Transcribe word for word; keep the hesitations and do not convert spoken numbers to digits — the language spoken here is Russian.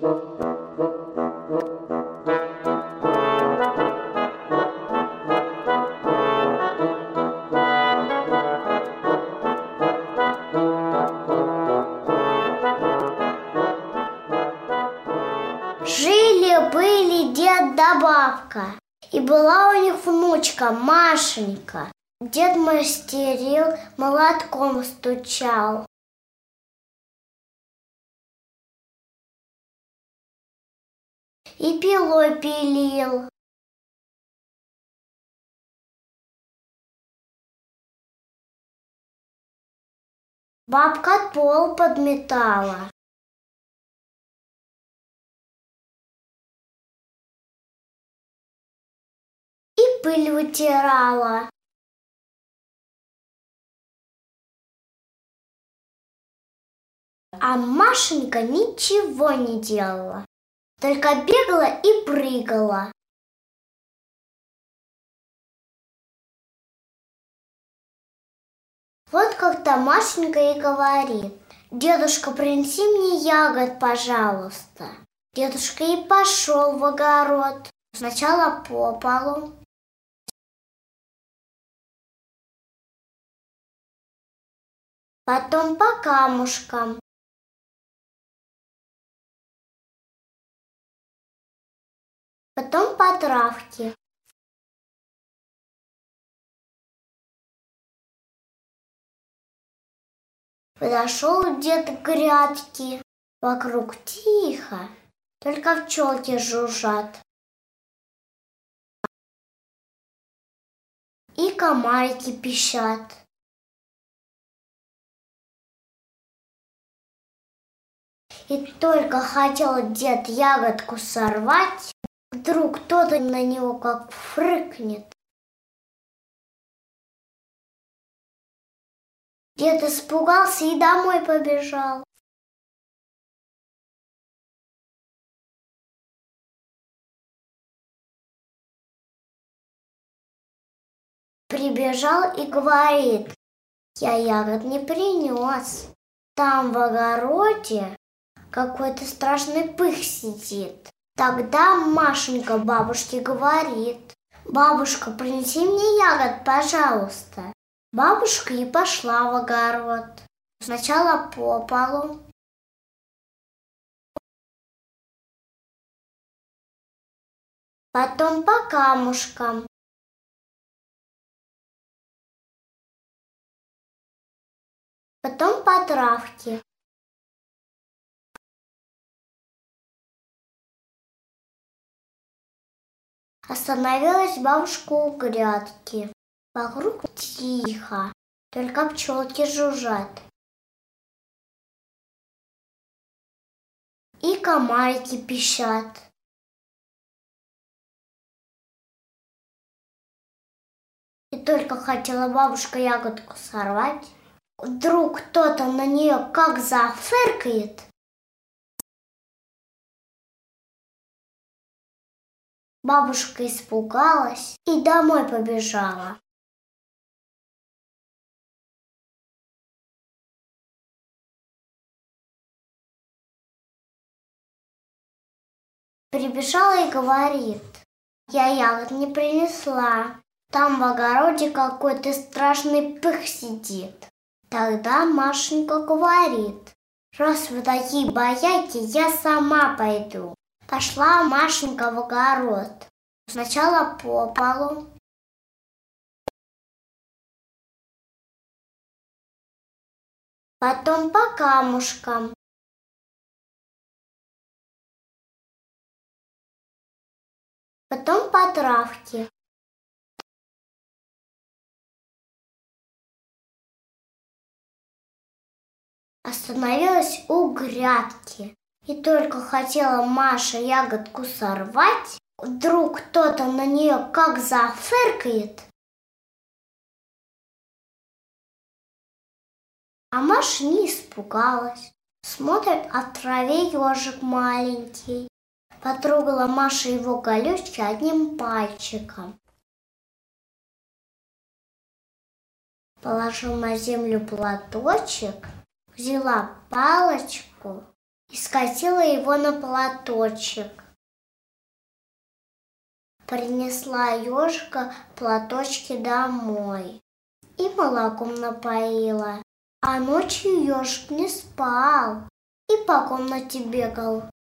Жили-были дед да бабка, и была у них внучка Машенька. Дед мастерил, молотком стучал. И пилой пилил. Бабка пол подметала. И пыль вытирала. А Машенька ничего не делала, только бегала и прыгала. Вот как-то Машенька и говорит: «Дедушка, принеси мне ягод, пожалуйста». Дедушка и пошел в огород. Сначала по полу, потом по камушкам, потом по травке. Подошел дед к грядке, вокруг тихо, только пчелки жужжат. И комарики пищат. И только хотел дед ягодку сорвать, вдруг кто-то на него как фрыкнет. Дед испугался и домой побежал. Прибежал и говорит: «Я ягод не принес. Там в огороде какой-то страшный пых сидит». Тогда Машенька бабушке говорит: «Бабушка, принеси мне ягод, пожалуйста». Бабушка и пошла в огород. Сначала по полу, потом по камушкам, потом по травке. Остановилась бабушка у грядки. Вокруг тихо, только пчелки жужжат. И комарики пищат. И только хотела бабушка ягодку сорвать, вдруг кто-то на нее как зафыркает. Бабушка испугалась и домой побежала. Прибежала и говорит: «Я ягод не принесла. Там в огороде какой-то страшный пых сидит». Тогда Машенька говорит: «Раз вы такие бояки, я сама пойду». Пошла Машенька в огород. Сначала по полу, потом по камушкам, потом по травке. Остановилась у грядки. И только хотела Маша ягодку сорвать, вдруг кто-то на нее как зафыркает. А Маша не испугалась. Смотрит, а в траве ежик маленький. Потрогала Маша его колючки одним пальчиком. Положила на землю платочек, взяла палочку и скатила его на платочек. Принесла ежика платочки домой и молоком напоила. А ночью ежик не спал и по комнате бегал.